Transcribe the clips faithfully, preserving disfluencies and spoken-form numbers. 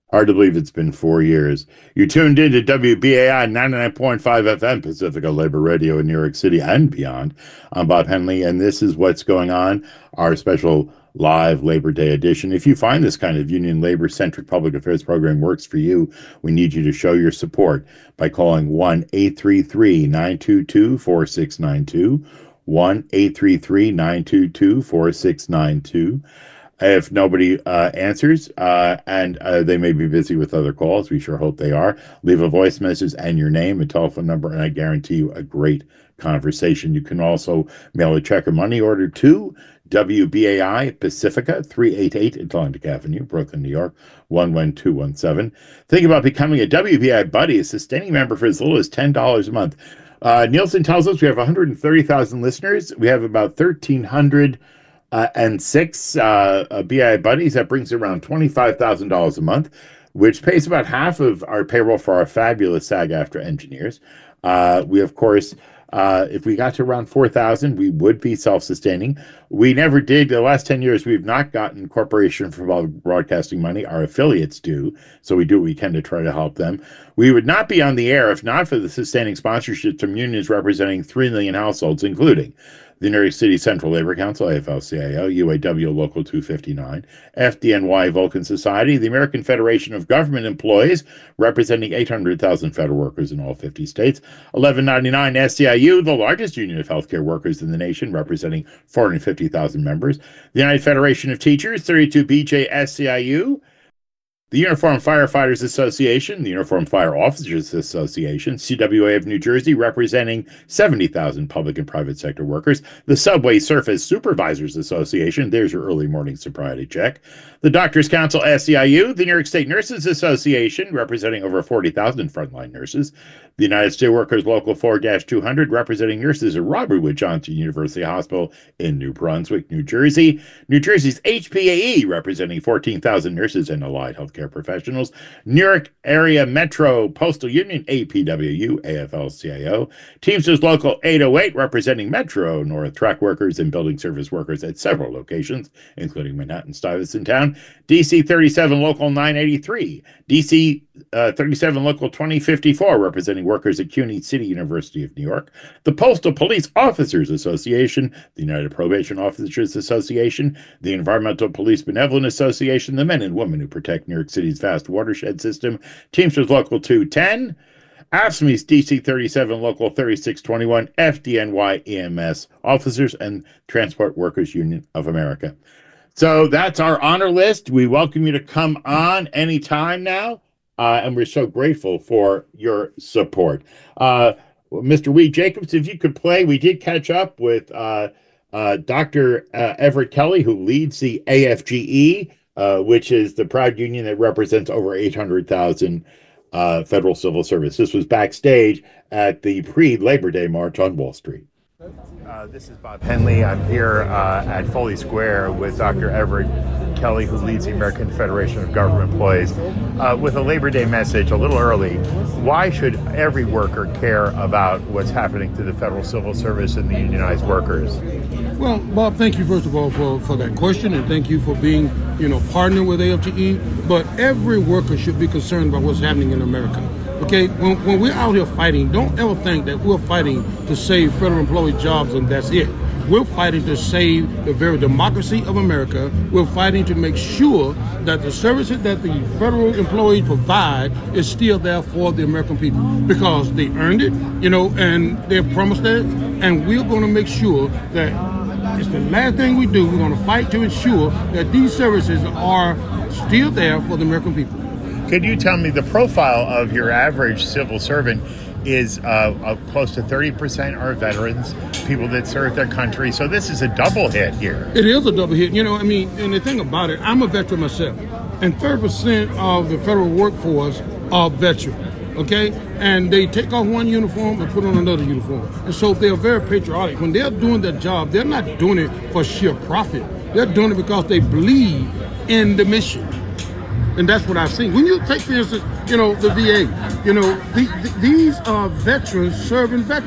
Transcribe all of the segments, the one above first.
Hard to believe it's been four years. You tuned in to W B A I ninety-nine point five F M, Pacifica Labor Radio in New York City and beyond. I'm Bob Henley, and this is What's Going On, our special live Labor Day edition. If you find this kind of union labor centric public affairs program works for you, we need you to show your support by calling one eight three three, nine two two, four six nine two, one eight three three, nine two two, four six nine two. If nobody uh, answers, uh, and uh, they may be busy with other calls, we sure hope they are, leave a voice message and your name and telephone number, and I guarantee you a great conversation. You can also mail a check or money order to W B A I Pacifica, three eighty-eight Atlantic Avenue, Brooklyn, New York, one one two one seven. Think about becoming a W B A I Buddy, a sustaining member for as little as ten dollars a month. Uh, Nielsen tells us we have one hundred thirty thousand listeners. We have about thirteen hundred Uh, and six uh, uh, B I buddies. That brings around twenty-five thousand dollars a month, which pays about half of our payroll for our fabulous SAG-AFTRA engineers. Uh, we, of course, uh, if we got to around four thousand, we would be self-sustaining. We never did. The last ten years, we've not gotten Corporation for Public Broadcasting money. Our affiliates do, so we do what we can to try to help them. We would not be on the air if not for the sustaining sponsorships from unions representing three million households, including the New York City Central Labor Council, A F L C I O, U A W Local two fifty-nine, F D N Y Vulcan Society, the American Federation of Government Employees, representing eight hundred thousand federal workers in all fifty states, eleven ninety-nine S C I U, the largest union of healthcare workers in the nation, representing four hundred fifty thousand members, the United Federation of Teachers, thirty-two B J S C I U, the Uniformed Firefighters Association, the Uniformed Fire Officers Association, C W A of New Jersey, representing seventy thousand public and private sector workers, the Subway Surface Supervisors Association, there's your early morning sobriety check, the Doctors Council S C I U, the New York State Nurses Association, representing over forty thousand frontline nurses, the United Steelworkers Local four two hundred, representing nurses at Robert Wood Johnson University Hospital in New Brunswick, New Jersey, New Jersey's H P A E, representing fourteen thousand nurses and allied healthcare professionals, New York Area Metro Postal Union, A P W U, A F L C I O, Teamsters Local eight oh eight, representing Metro North track workers and building service workers at several locations, including Manhattan, Stuyvesant Town, D C thirty-seven Local nine eighty-three, D C uh, thirty-seven Local twenty fifty-four, representing workers at CUNY City University of New York, the Postal Police Officers Association, the United Probation Officers Association, the Environmental Police Benevolent Association, the men and women who protect New York City's vast watershed system, Teamsters Local two ten, A F S C Me's D C thirty-seven Local thirty-six twenty-one, F D N Y E M S Officers and Transport Workers Union of America. So that's our honor list. We welcome you to come on anytime now, uh, and we're so grateful for your support. Uh, Mister Weed Jacobs, if you could play, we did catch up with uh, uh, Doctor Uh, Everett Kelly, who leads the A F G E, uh, which is the proud union that represents over eight hundred thousand uh, federal civil service. This was backstage at the pre-Labor Day March on Wall Street. Uh, this is Bob Henley. I'm here uh, at Foley Square with Doctor Everett Kelly, who leads the American Federation of Government Employees, uh, with a Labor Day message a little early. Why should every worker care about what's happening to the federal civil service and the unionized workers? Well, Bob, thank you first of all for, for that question, and thank you for being, you know, partner with A F G E. But every worker should be concerned about what's happening in America. Okay, when, when we're out here fighting, don't ever think that we're fighting to save federal employee jobs and that's it. We're fighting to save the very democracy of America. We're fighting to make sure that the services that the federal employees provide is still there for the American people because they earned it, you know, and they're promised it. And we're going to make sure that it's the last thing we do. We're going to fight to ensure that these services are still there for the American people. Could you tell me the profile of your average civil servant is uh, uh, close to thirty percent are veterans, people that serve their country. So this is a double hit here. It is a double hit. You know, I mean, and the thing about it, I'm a veteran myself, and thirty percent of the federal workforce are veterans, okay? And they take off one uniform and put on another uniform. And so they're very patriotic. When they're doing their job, they're not doing it for sheer profit. They're doing it because they believe in the mission. And that's what I've seen. When you take, for instance, you know, the V A, you know, the, the, these are veterans serving veterans.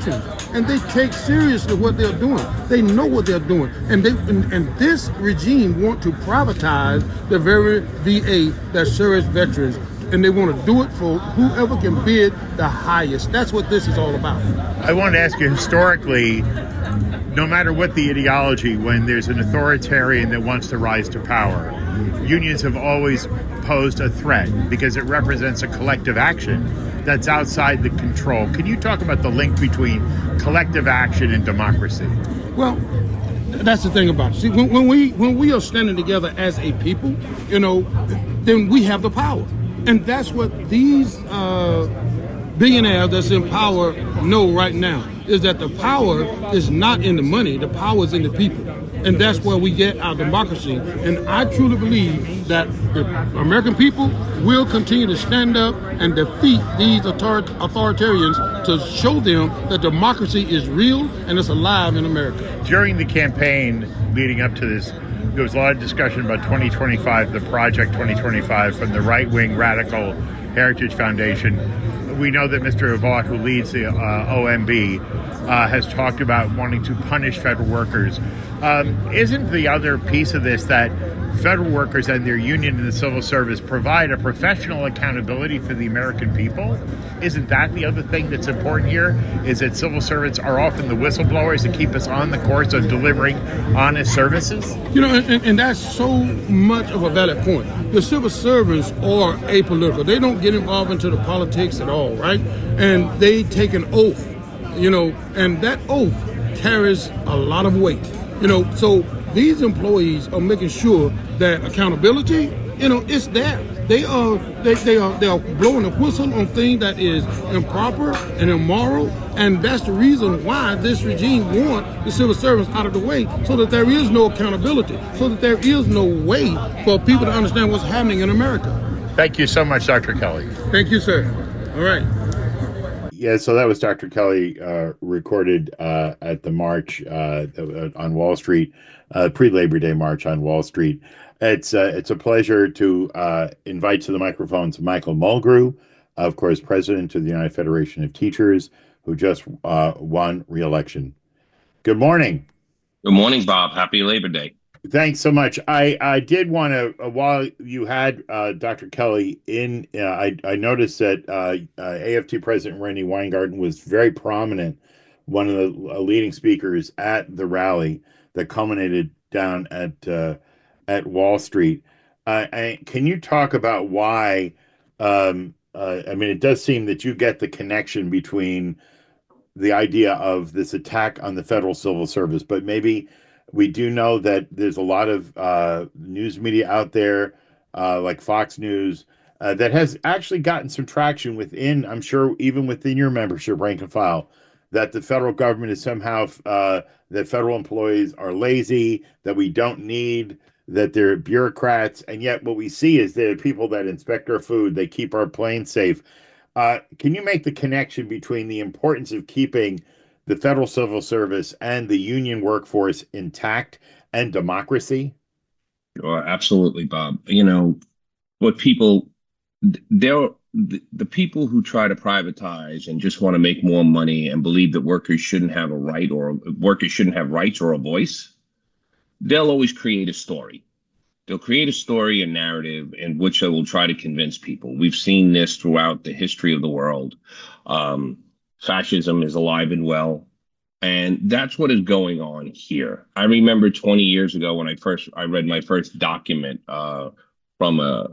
and they take seriously what they're doing. They know what they're doing, and they and, and this regime want to privatize the very V A that serves veterans, and they want to do it for whoever can bid the highest. That's what this is all about. I want to ask you, historically, no matter what the ideology, when there's an authoritarian that wants to rise to power, unions have always posed a threat because it represents a collective action that's outside the control. Can you talk about the link between collective action and democracy? Well, that's the thing about it. See, when, when we when we are standing together as a people, you know, then we have the power, and that's what these uh, billionaires that's in power know right now, is that the power is not in the money, the power is in the people. And that's where we get our democracy. And I truly believe that the American people will continue to stand up and defeat these author- authoritarians to show them that democracy is real and it's alive in America. During the campaign leading up to this, there was a lot of discussion about twenty twenty-five, the Project twenty twenty-five from the right-wing Radical Heritage Foundation. We know that Mister Avat, who leads the uh, O M B, uh, has talked about wanting to punish federal workers. Um, isn't the other piece of this that federal workers and their union in the civil service provide a professional accountability for the American people? Isn't that the other thing that's important here, is that civil servants are often the whistleblowers that keep us on the course of delivering honest services? You know, and, and that's so much of a valid point. The civil servants are apolitical. They don't get involved into the politics at all, right? And they take an oath, you know, and that oath carries a lot of weight. You know, so these employees are making sure that accountability, you know, it's there. They are they, they are they are blowing a whistle on things that is improper and immoral, and that's the reason why this regime wants the civil servants out of the way, so that there is no accountability, so that there is no way for people to understand what's happening in America. Thank you so much, Doctor Kelly. Thank you, sir. All right. Yeah, so that was Doctor Kelly uh, recorded uh, at the march uh, on Wall Street, uh, pre-Labor Day march on Wall Street. It's uh, it's a pleasure to uh, invite to the microphones Michael Mulgrew, of course, president of the United Federation of Teachers, who just uh, won re-election. Good morning. Good morning, Bob. Happy Labor Day. Thanks so much. I, I did want to, uh, while you had uh, Doctor Kelly in, uh, I, I noticed that uh, uh, A F T President Randi Weingarten was very prominent, one of the uh, leading speakers at the rally that culminated down at uh, at Wall Street. Uh, I, can you talk about why, um, uh, I mean, it does seem that you get the connection between the idea of this attack on the federal civil service, but maybe we do know that there's a lot of uh, news media out there, uh, like Fox News, uh, that has actually gotten some traction within, I'm sure, even within your membership rank and file, that the federal government is somehow, uh, that federal employees are lazy, that we don't need, that they're bureaucrats. And yet what we see is they're people that inspect our food, they keep our planes safe. Uh, can you make the connection between the importance of keeping the federal civil service and the union workforce intact and democracy? Sure, absolutely, Bob. You know, what people, they're, the, the people who try to privatize and just want to make more money and believe that workers shouldn't have a right or workers shouldn't have rights or a voice, they'll always create a story. They'll create a story, a narrative in which they will try to convince people. We've seen this throughout the history of the world. Um, Fascism is alive and well, and that's what is going on here. I remember twenty years ago when I first I read my first document uh, from a,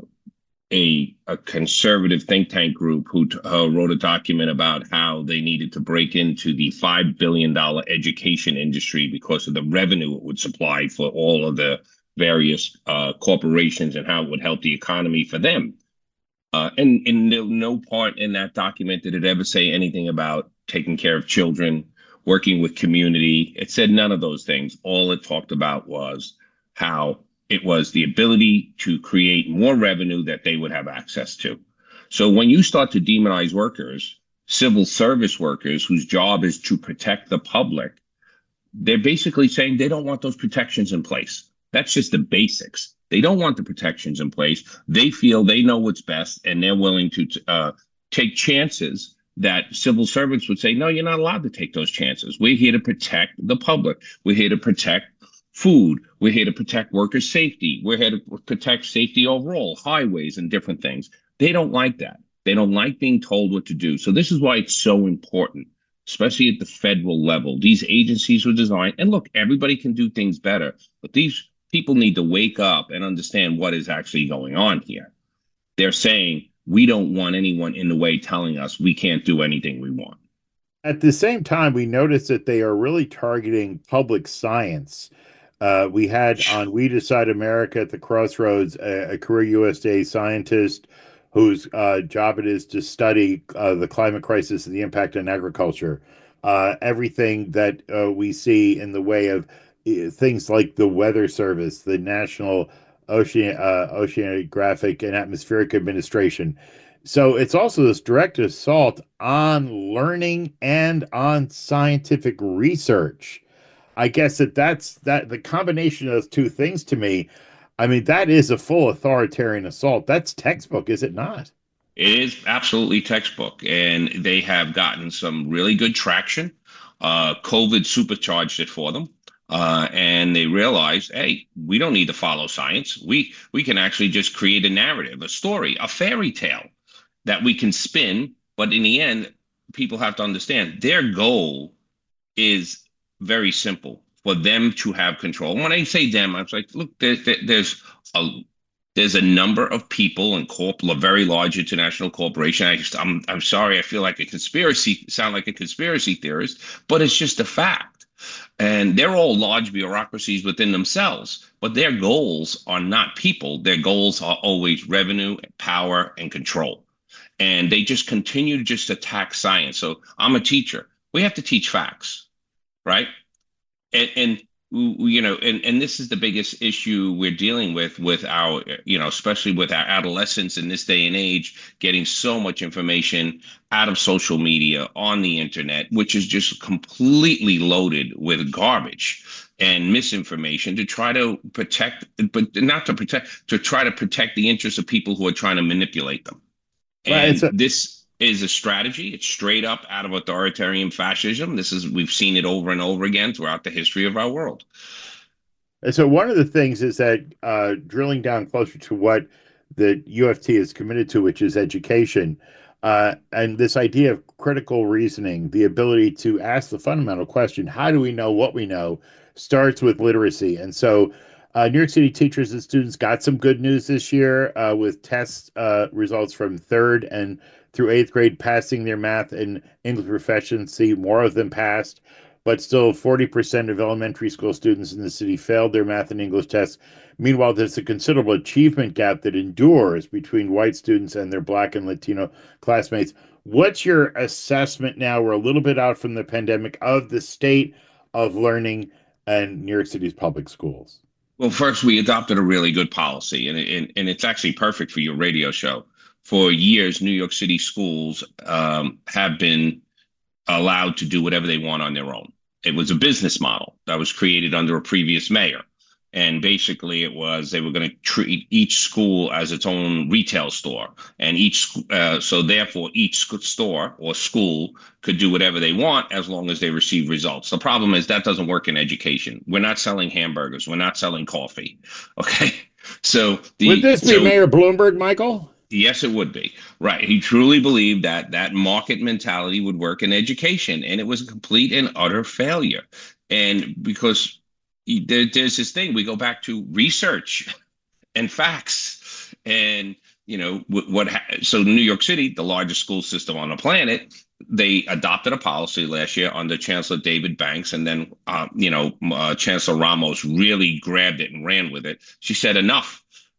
a a conservative think tank group who uh, wrote a document about how they needed to break into the five billion dollar education industry because of the revenue it would supply for all of the various uh, corporations and how it would help the economy for them. Uh, and in no, no part in that document did it ever say anything about taking care of children, working with community. It said none of those things. All it talked about was how it was the ability to create more revenue that they would have access to. So when you start to demonize workers, civil service workers whose job is to protect the public, they're basically saying they don't want those protections in place. That's just the basics. They don't want the protections in place. They feel they know what's best, and they're willing to uh, take chances that civil servants would say, no, you're not allowed to take those chances. We're here to protect the public. We're here to protect food. We're here to protect worker safety. We're here to protect safety overall, highways and different things. They don't like that. They don't like being told what to do. So this is why it's so important, especially at the federal level. These agencies were designed, and look, everybody can do things better, but these people need to wake up and understand what is actually going on here. They're saying, we don't want anyone in the way telling us we can't do anything we want. At the same time, we notice that they are really targeting public science. Uh, we had on We Decide America at the Crossroads a, a career U S D A scientist whose uh, job it is to study uh, the climate crisis and the impact on agriculture. Uh, everything that uh, we see in the way of uh, things like the Weather Service, the National Ocean, uh, Oceanographic and Atmospheric Administration. So it's also this direct assault on learning and on scientific research. I guess that that's that the combination of those two things to me, I mean, that is a full authoritarian assault. That's textbook, is it not? It is absolutely textbook, and they have gotten some really good traction. Uh, COVID supercharged it for them. Uh, and they realized, hey, we don't need to follow science. We we can actually just create a narrative, a story, a fairy tale that we can spin. But in the end, people have to understand their goal is very simple, for them to have control. When I say them, I was like, look, there, there, there's a there's a number of people and corp, a very large international corporation. I just, I'm I'm sorry, I feel like a conspiracy, sound like a conspiracy theorist, but it's just a fact. And they're all large bureaucracies within themselves, but their goals are not people. Their goals are always revenue, power, and control. And they just continue to just attack science. So I'm a teacher. We have to teach facts, right? And, and you know, and, and this is the biggest issue we're dealing with, with our, you know, especially with our adolescents in this day and age, getting so much information out of social media, on the internet, which is just completely loaded with garbage and misinformation to try to protect, but not to protect, to try to protect the interests of people who are trying to manipulate them. And right, a- this is a strategy. It's straight up out of authoritarian fascism. This is, we've seen it over and over again throughout the history of our world. And so one of the things is that uh, drilling down closer to what the U F T is committed to, which is education, uh, and this idea of critical reasoning, the ability to ask the fundamental question, how do we know what we know, starts with literacy. And so uh, New York City teachers and students got some good news this year uh, with test uh, results from third and through eighth grade passing their math and English proficiency. More of them passed, but still forty percent of elementary school students in the city failed their math and English tests. Meanwhile, there's a considerable achievement gap that endures between white students and their Black and Latino classmates. What's your assessment now? We're a little bit out from the pandemic of the state of learning in New York City's public schools. Well, first, we adopted a really good policy, and, and, and it's actually perfect for your radio show. For years, New York City schools um, have been allowed to do whatever they want on their own. It was a business model that was created under a previous mayor. And basically it was, they were going to treat each school as its own retail store. And each, uh, so therefore each store or school could do whatever they want as long as they receive results. The problem is that doesn't work in education. We're not selling hamburgers. We're not selling coffee. Okay. So the, would this be so, Mayor Bloomberg, Michael? Yes, it would be. Right. He truly believed that that market mentality would work in education, and it was a complete and utter failure. And because there, there's this thing, we go back to research and facts. And, you know, what, what so New York City, the largest school system on the planet, they adopted a policy last year under Chancellor David Banks. And then, uh, you know, uh, Chancellor Ramos really grabbed it and ran with it. She said, enough.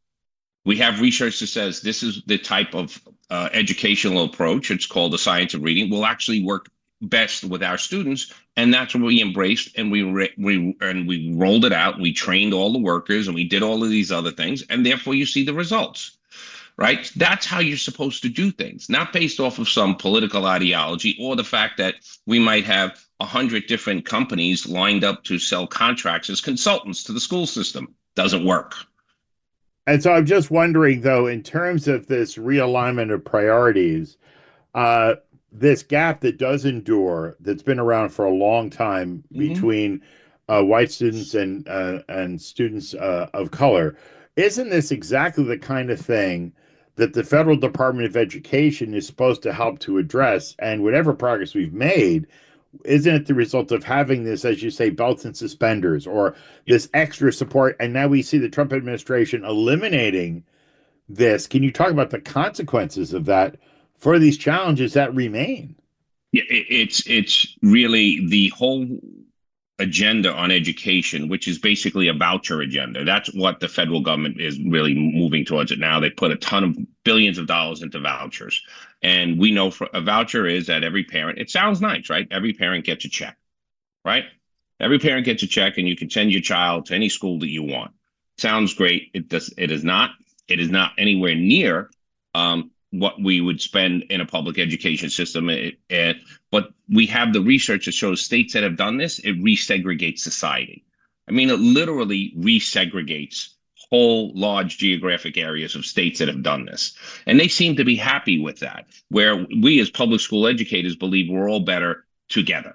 We have research that says this is the type of uh, educational approach. It's called the science of reading. Will actually work best with our students, and that's what we embraced. And we re- we and we rolled it out. We trained all the workers, and we did all of these other things, and therefore you see the results, right? That's how you're supposed to do things, not based off of some political ideology or the fact that we might have a hundred different companies lined up to sell contracts as consultants to the school system. Doesn't work. And so I'm just wondering, though, in terms of this realignment of priorities, uh, this gap that does endure, that's been around for a long time Mm-hmm. between uh, white students and uh, and students uh, of color, isn't this exactly the kind of thing that the Federal Department of Education is supposed to help to address? And whatever progress we've made, isn't it the result of having this, as you say, belts and suspenders or this extra support? And now we see the Trump administration eliminating this. Can you talk about the consequences of that for these challenges that remain? Yeah, it, it's it's really the whole agenda on education, which is basically a voucher agenda. That's what the federal government is really moving towards it now. They put a ton of billions of dollars into vouchers. And we know for a voucher is that every parent, it sounds nice, right? Every parent gets a check, right? Every parent gets a check and you can send your child to any school that you want. Sounds great. It does. It is not. It is not anywhere near um, what we would spend in a public education system. It, it, but we have the research that shows states that have done this, it resegregates society. I mean, it literally resegregates whole large geographic areas of states that have done this. And they seem to be happy with that, where we as public school educators believe we're all better together.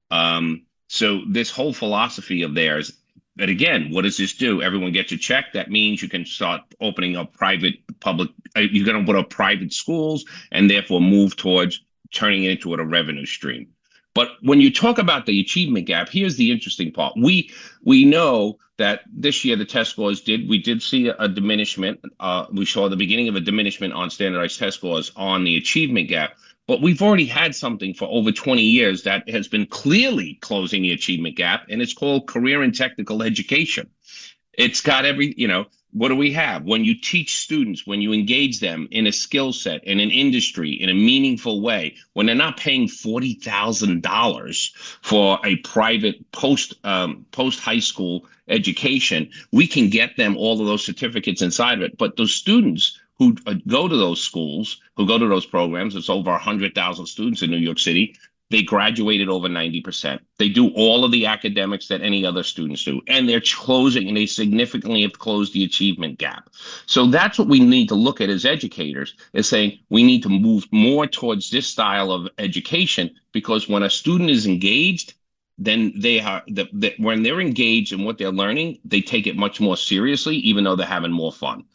Um, so this whole philosophy of theirs, but again, what does this do? Everyone gets a check. That means you can start opening up private public, uh, you're going to put up private schools and therefore move towards turning it into a revenue stream. But when you talk about the achievement gap, here's the interesting part. We we know that this year the test scores did, we did see a, a diminishment. Uh, we saw the beginning of a diminishment on standardized test scores on the achievement gap. But we've already had something for over twenty years that has been clearly closing the achievement gap, and it's called career and technical education. It's got every, you know, what do we have? When you teach students, when you engage them in a skill set, in an industry, in a meaningful way, when they're not paying forty thousand dollars for a private post um, post high school education, we can get them all of those certificates inside of it. But those students who go to those schools, who go to those programs, it's over one hundred thousand students in New York City, they graduated over ninety percent. They do all of the academics that any other students do, and they're closing, and they significantly have closed the achievement gap. So that's what we need to look at as educators, is saying we need to move more towards this style of education, because when a student is engaged, then they are, the, the, when they're engaged in what they're learning, they take it much more seriously, even though they're having more fun.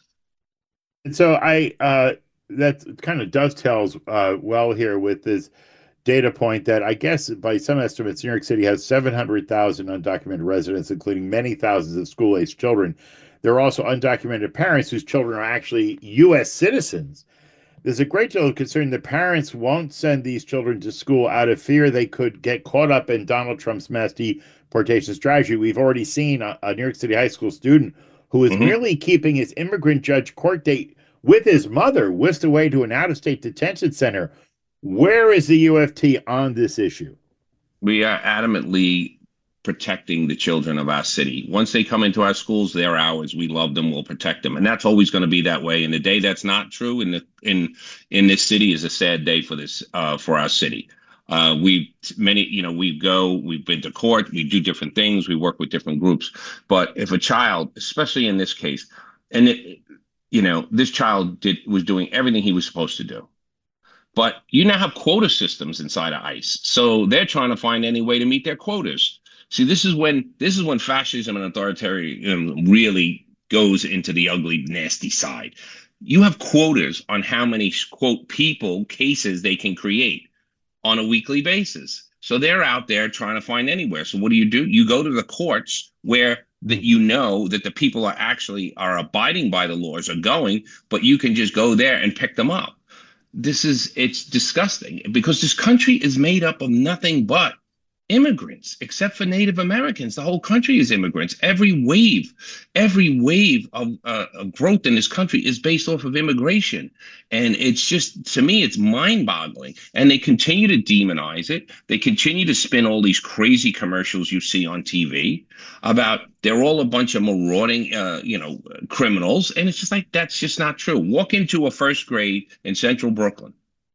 And so I uh, that kind of dovetails uh, well here with this data point that I guess by some estimates, New York City has seven hundred thousand undocumented residents, including many thousands of school-aged children. There are also undocumented parents whose children are actually U S citizens. There's a great deal of concern that parents won't send these children to school out of fear they could get caught up in Donald Trump's mass deportation strategy. We've already seen a, a New York City high school student who is mm-hmm. merely keeping his immigrant judge court date with his mother whisked away to an out-of-state detention center. Where is the U F T on this issue? We are adamantly protecting the children of our city. Once they come into our schools, they're ours. We love them. We'll protect them, and that's always going to be that way. And the day that's not true in the in in this city is a sad day for this uh, for our city. Uh, we many, you know, we go, we've been to court, we do different things, we work with different groups. But if a child, especially in this case, and it, you know, this child did was doing everything he was supposed to do. But you now have quota systems inside of ICE, so they're trying to find any way to meet their quotas. See, this is when this is when fascism and authoritarianism really goes into the ugly, nasty side. You have quotas on how many, quote, people, cases they can create on a weekly basis. So they're out there trying to find anywhere. So what do you do? You go to the courts where that you know that the people are actually are abiding by the laws are going, but you can just go there and pick them up. This is, it's disgusting, because this country is made up of nothing but immigrants, except for Native Americans. The whole country is immigrants. Every wave, every wave of, uh, of growth in this country is based off of immigration. And it's just, to me, it's mind-boggling. And they continue to demonize it. They continue to spin all these crazy commercials you see on T V about they're all a bunch of marauding, uh, you know, criminals. And it's just like, that's just not true. Walk into a first grade in central Brooklyn,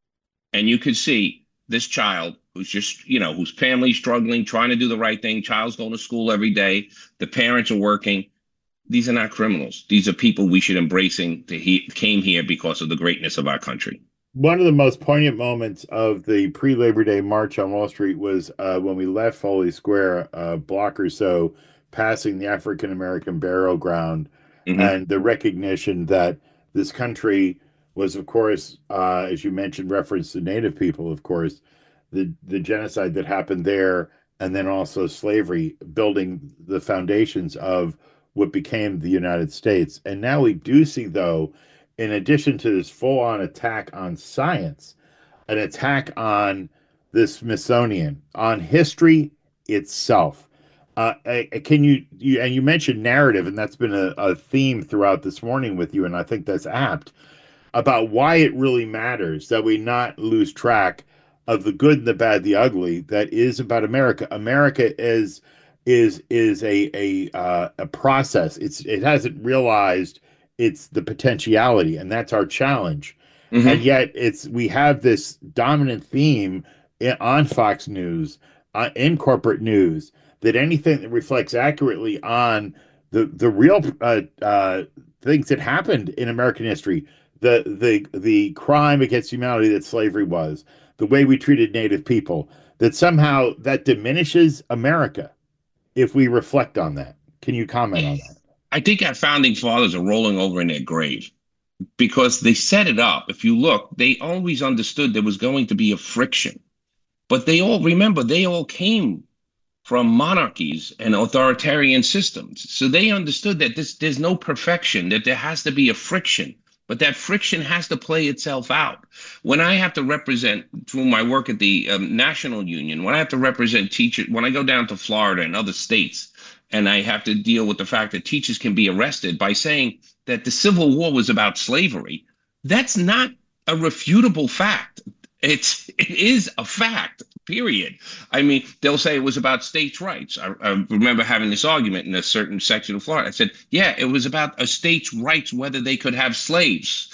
and you could see this child who's just, you know, whose family's struggling, trying to do the right thing. Child's going to school every day. The parents are working. These are not criminals. These are people we should embracing that he came here because of the greatness of our country. One of the most poignant moments of the pre-Labor Day march on Wall Street was uh, when we left Foley Square a block or so, passing the African American burial ground, Hmm. and the recognition that this country was, of course, uh, as you mentioned, reference to Native people, of course, the the genocide that happened there, and then also slavery, building the foundations of what became the United States. And now we do see, though, in addition to this full-on attack on science, an attack on the Smithsonian, on history itself. Uh, can you, you and you mentioned narrative, and that's been a, a theme throughout this morning with you, and I think that's apt about why it really matters that we not lose track of the good, the bad, the ugly. That is about America. America is is is a a uh, a process. It's it hasn't realized it's the potentiality, and that's our challenge. And Hmm. yet, it's we have this dominant theme on Fox News, uh, in corporate news, that anything that reflects accurately on the the real uh, uh, things that happened in American history, the the the crime against humanity that slavery was, the way we treated Native people, that somehow that diminishes America if we reflect on that. Can you comment on that? I think our founding fathers are rolling over in their grave because they set it up. If you look, they always understood there was going to be a friction, but they all remember they all came from monarchies and authoritarian systems. So they understood that this there's no perfection, that there has to be a friction, but that friction has to play itself out. When I have to represent through my work at the um, National Union, when I have to represent teachers, when I go down to Florida and other states, and I have to deal with the fact that teachers can be arrested by saying that the Civil War was about slavery, that's not a refutable fact. It's it is a fact, period. I mean, they'll say it was about states' rights. I, I remember having this argument in a certain section of Florida. I said, yeah, it was about a state's rights, whether they could have slaves.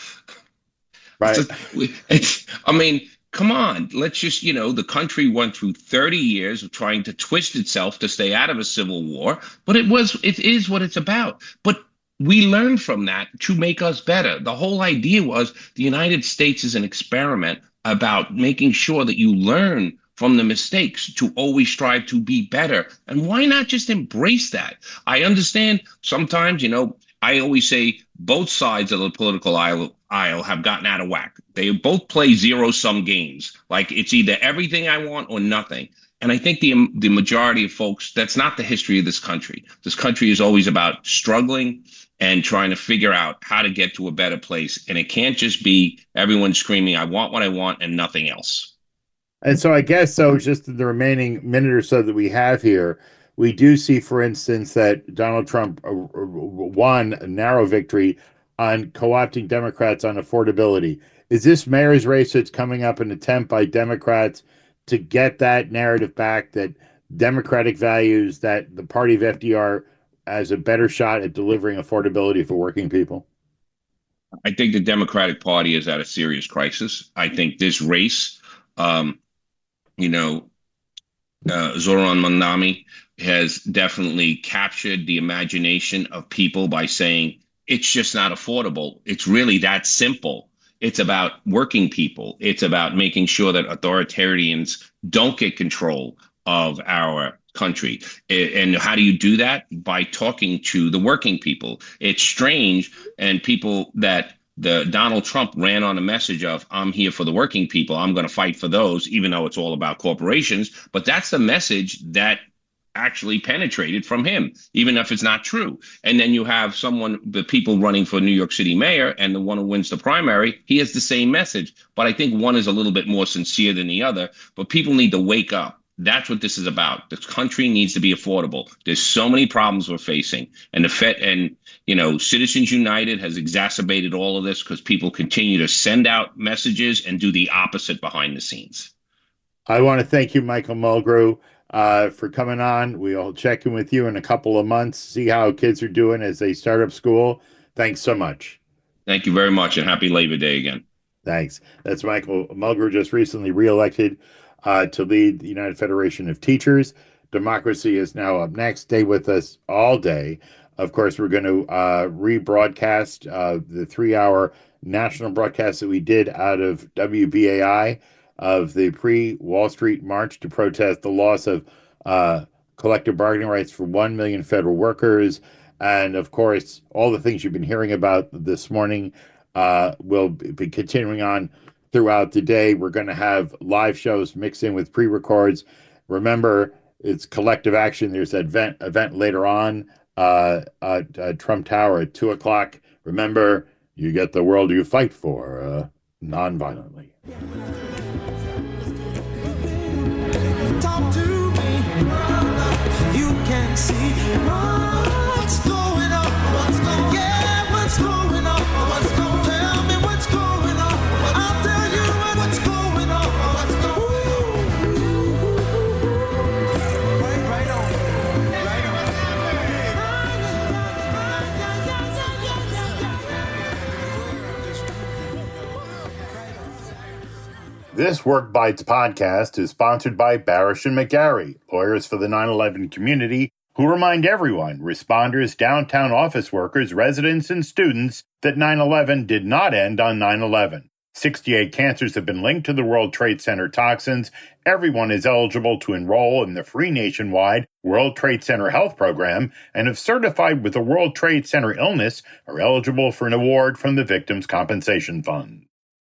Right. So, it's, I mean, come on, let's just, you know, the country went through thirty years of trying to twist itself to stay out of a civil war, but it was, it is what it's about. But we learned from that to make us better. The whole idea was the United States is an experiment about making sure that you learn from the mistakes to always strive to be better. And why not just embrace that? I understand sometimes, you know, I always say both sides of the political aisle, aisle have gotten out of whack. They both play zero sum games. Like it's either everything I want or nothing. And I think the the majority of folks, that's not the history of this country. This country is always about struggling and trying to figure out how to get to a better place. And it can't just be everyone screaming, I want what I want and nothing else. And so I guess so, just in the remaining minute or so that we have here, we do see, for instance, that Donald Trump uh, won a narrow victory on co-opting Democrats on affordability. Is this mayor's race that's coming up an attempt by Democrats to get that narrative back, that Democratic values, that the party of F D R has a better shot at delivering affordability for working people? I think the Democratic Party is at a serious crisis. I think this race, um, you know, uh, Zoran Mandami has definitely captured the imagination of people by saying it's just not affordable. It's really that simple. It's about working people. It's about making sure that authoritarians don't get control of our country. And how do you do that? By talking to the working people. It's strange, and people that the Donald Trump ran on a message of I'm here for the working people. I'm going to fight for those, even though it's all about corporations. But that's the message that actually penetrated from him, even if it's not true. And then you have someone, the people running for New York City mayor, and the one who wins the primary, he has the same message. But I think one is a little bit more sincere than the other. But people need to wake up. That's what this is about. This country needs to be affordable. There's so many problems we're facing, and the Fed and you know Citizens United has exacerbated all of this because people continue to send out messages and do the opposite behind the scenes. I want to thank you, Michael Mulgrew, uh, for coming on. We'll check in with you in a couple of months, see how kids are doing as they start up school. Thanks so much. Thank you very much, and happy Labor Day again. Thanks. That's Michael Mulgrew, just recently reelected uh, to lead the United Federation of Teachers. Democracy is now up next. Stay with us all day. Of course, we're going to uh, rebroadcast uh, the three hour national broadcast that we did out of W B A I of the pre-Wall Street March to protest the loss of uh, collective bargaining rights for one million federal workers. And, of course, all the things you've been hearing about this morning uh, will be continuing on throughout the day. We're going to have live shows mixed in with pre-records. Remember, it's collective action. There's an event, event later on uh, at uh, Trump Tower at two o'clock. Remember, you get the world you fight for, uh, non-violently. Talk to me. You can see what's going on. What's going, yeah, what's going on? What's going, tell me what's going on. I'll tell you what's going on. What's going on. Right, right on. Right on. This Work Bites podcast is sponsored by Barish and McGarry, lawyers for the nine eleven community, who remind everyone, responders, downtown office workers, residents, and students, that nine eleven did not end on nine eleven. sixty-eight cancers have been linked to the World Trade Center toxins. Everyone is eligible to enroll in the free nationwide World Trade Center Health Program, and if certified with a World Trade Center illness, are eligible for an award from the Victims' Compensation Fund.